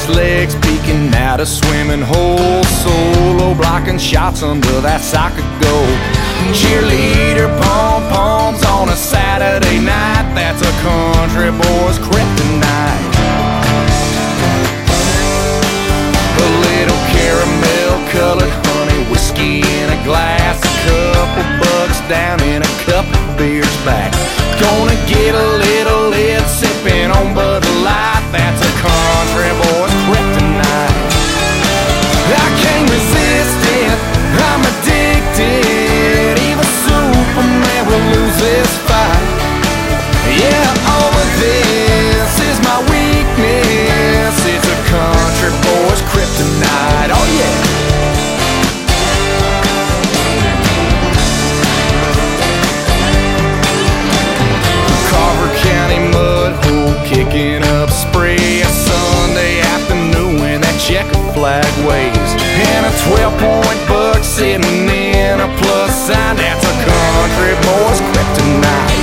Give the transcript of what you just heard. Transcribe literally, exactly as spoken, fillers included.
his legs peeking out a swimming hole, solo blocking shots under that soccer goal. Cheerleader pom-poms on a Saturday night, that's a country boy's kryptonite. A little caramel-colored honey whiskey in a glass, a couple bucks down and a couple beers back. Gonna get a little lit sipping on Bud Light, that's a country boy's kryptonite. I can't resist it, I'm addicted. Even Superman will lose this fight. Yeah, all of this is my weakness. It's a country boy's kryptonite. Oh yeah. Carver County mud hole kicking up spray. A Sunday afternoon when that checker flag waves, and a twelve-point buck sitting in a plus sign. That's a country boy's kryptonite.